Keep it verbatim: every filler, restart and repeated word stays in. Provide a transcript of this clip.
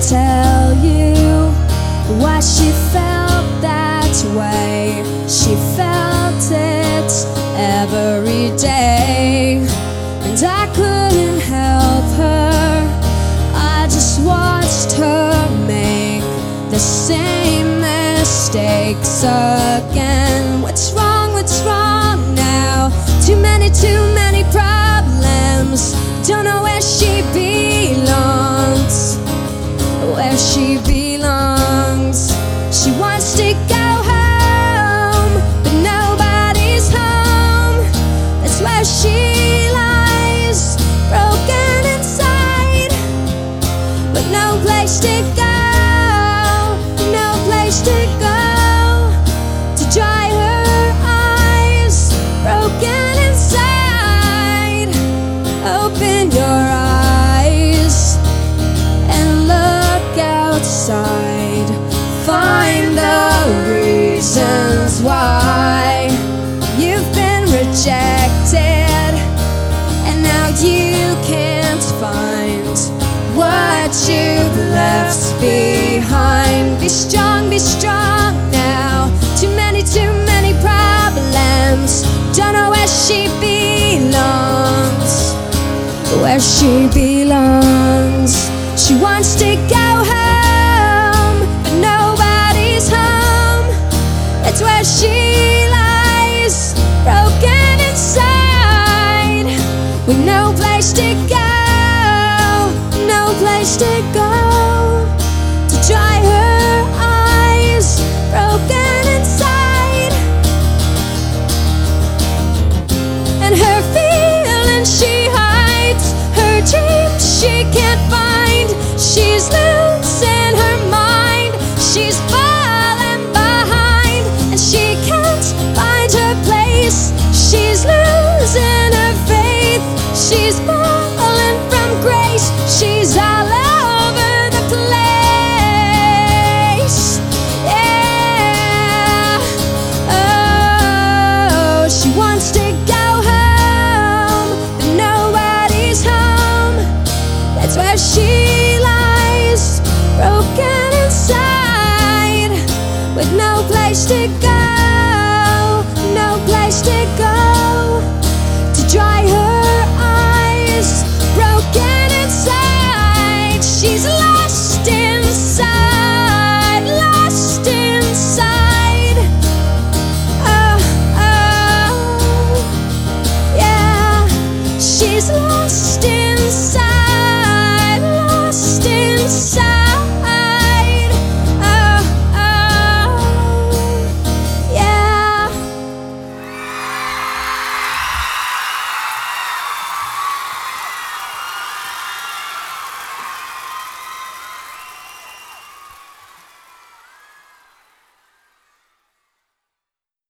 tell you why she felt that way. She felt it every day, and I couldn't help her. I just watched her make the same mistakes again. What's wrong, what's wrong now? Too many, too many problems. Don't know where she belongs, where she belongs. She wants to go home, but nobody's home. That's where she lies, broken inside, with no place to go, no place to go to dry her eyes, broken inside. Open your eyes and look outside. Find the reasons why you've been rejected, and now you can't find what you've left behind. Be strong, be strong now. Too many, too many problems. Don't know where she belongs, where she belongs. She wants to go home, but nobody's home. That's where she lies, broken inside, with no place to go, no place to go to dry her eyes, broken inside. And her feelings she hides, her dreams she can't find. She's losing her mind, she's falling behind, and she can't find her place. She's losing her faith, she's falling from grace. She's all over the place, yeah. Oh, she wants to go home, but nobody's home. That's where she lies, broken inside, with no place to go.